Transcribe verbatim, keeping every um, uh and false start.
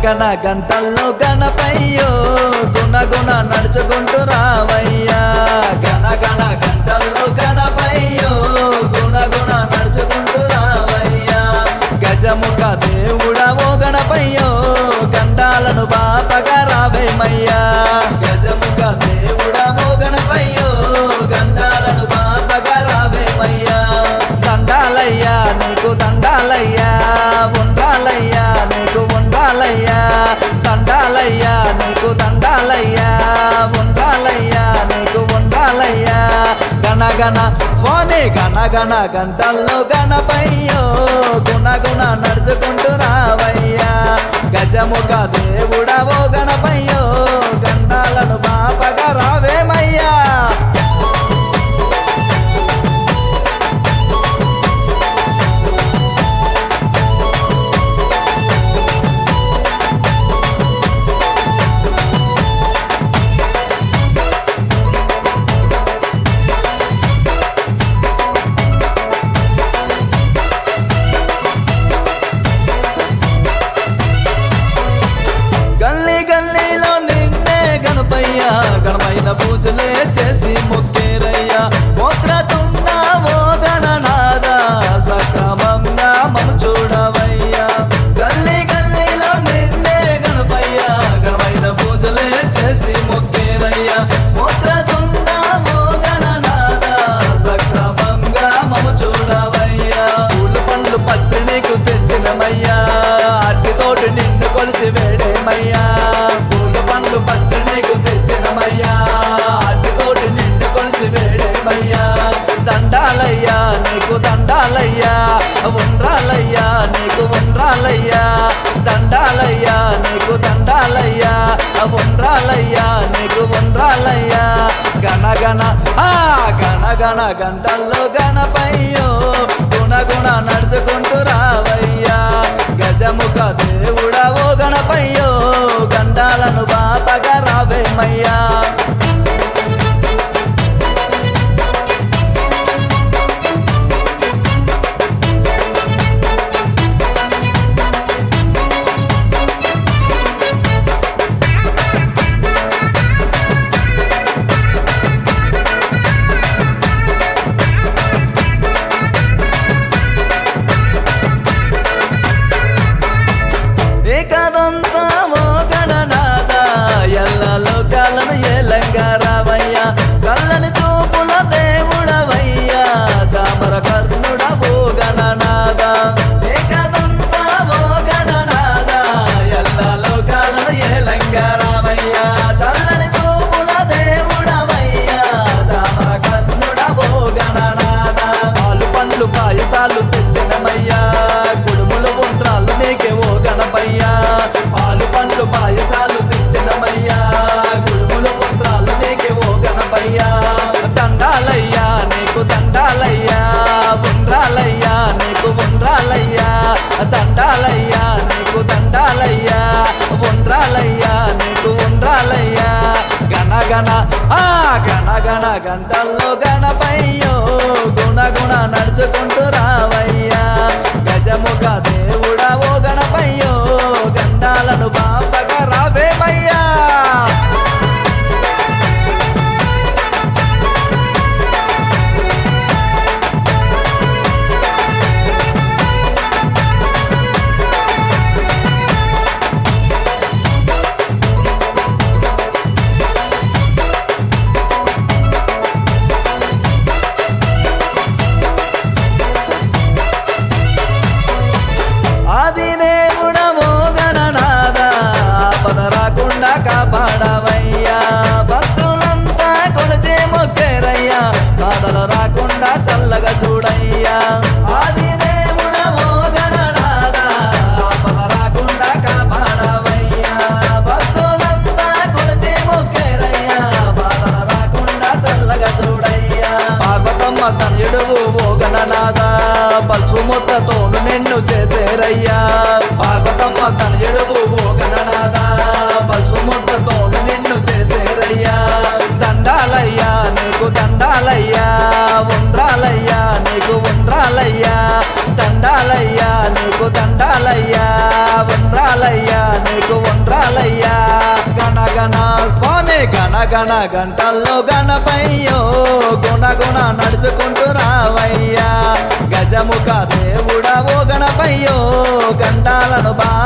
గణ గంటల్లో గణపయ్యో గుణ గుణ నడుచుకుంటూ రావయ్యా గణ గణ గంటల్లో గణపయ్యో గుణ గుణ నడుచుకుంటూ రావయ్యా గజముఖ దేవుడవో గణపయ్యో గండాలను బాపగా రావేమయ్యా గజముఖ దేవుడవో గణపయ్యో గండాలను బాపగా రావేమయ్యా దండాలయ్యా నీకు దండాలయ్యా ఉండాలయ్యా నీకు ఉండాలయ్యా దండాలయ్యా నీకు దండాలయ్యా ఉండాలయ్యా నీకు ఉండాలయ్యా గణ గణ స్వామి గణ గణ గంటల్లో గణపయ్యో గుణ గుణ నడుచుకుంటూ రావయ్యా గజముఖ దేవుడవో గణపయ్యో గండాలను బాపగా రావేమయ్యా గల్లీ గల్లీలో నిన్నే గణపయ్యా గణమైన పూజలే చేసి మొక్కేరయ్యా మోత్రతున్నావో గణనాద సక్రమంగా మము చూడవయ్యా గల్లీ గల్లీలో నిన్నే గణపయ్యా గణమైన పూజలే చేసి మొక్కేరయ్యా మోత్రతున్నావో గణనాద సక్రమంగా మము చూడవయ్యా పూలు పండ్లు పత్రి నీకు తెచ్చినమయ్యా అట్టితోటి నిన్ను కొలిచి వేడేమయ్యా పూలు పండ్లు పత్రి నీకు తెచ్చినమయ్యా అట్టితోటి నిన్ను కొలిచి వేడేమయ్యా దండాలయ్యా నీకు దండాలయ్యా ఉండ్రాలయ్యా నీకు ఉండ్రాలయ్యా దండాలయ్యా నీకు దండాలయ్యా ఉండ్రాలయ్యా నీకు ఉండ్రాలయ్యా గణ గణ ఆ గణ గణ గంటల్లో గణపయ్యో గుణ గుణ నడుచుకుంటూ రావయ్యా గజముఖ దేవుడవో గణపయ్యో గండాలను బాపగా రావేమయ్యా ఏకదంతమో గణనాథ ఎల్ల లోకాలను ఏలంగా రావయ్యా చల్లని చూపుల దేవుడవయ్యా చామర కర్ణుడవో గణనాథ ఏకదంతమో గణనాథ ఎల్ల లోకాలను ఏలంగా రావయ్యా చల్లని చూపుల దేవుడవయ్యా చామర కర్ణుడవో గణనాథ పాలు పండ్లు పాయసాలు తెచ్చినమయ్యా కుడుములు ఉండ్రాలు నీకే ఓ గణపయ్యా పాలు పండ్లు పాయసాలు తెచ్చినమయ్యా గుడుములు పుత్రాలు నీకే ఓ గణపయ్యా దండాలయ్యా నీకు దండాలయ్యా ఉండ్రాలయ్యా నీకు ఉండ్రాలయ్యా దండాలయ్యా నీకు దండాలయ్యా ఉండ్రాలయ్యా నీకు ఉండ్రాలయ్యా గణ గణ ఆ గణ గణ గంటల్లో గణపయ్యో గుణ గుణ నడుచుకుంటూ రావయ్యా గజముఖ దేవుడవో గణపయ్యో గండాలను బాపగా రావేమయ్యా ఆది దేవుడవో గణనాథ ఆపద రాకుండా కాపాడవయ్యా భక్తులంతా కొలిచే మొక్కేరయ్యా బాధలు రాకుండా చల్లగా చూడయ్యా ఆది దేవుడవో గణనాథ ఆపద రాకుండా కాపాడవయ్యా భక్తులంతా కొలిచే మొక్కేరయ్యా బాధలు రాకుండా చల్లగా చూడయ్యా పార్వతమ్మ తనయుడువు ఓ గణనాథ పసుపు మొత్తతోను నిన్ను చేసేరయ్యా పార్వతమ్మ తనయుడువు ఓ గణనాథ పసుపు మొత్తతోను నిన్ను చేసేరయ్యా దండాలయ్యా నీకు దండాలయ్యా ఉండ్రాలయ్యా నీకు ఉండ్రాలయ్యా దండాలయ్యా నీకు దండాలయ్యా ఉండ్రాలయ్యా నీకు గణ గణ గంటల్లో గణపయ్యో గుణ గుణ నడుచుకుంటూ రావయ్యా గజముఖ దేవుడవో గణపయ్యో గండాలను బా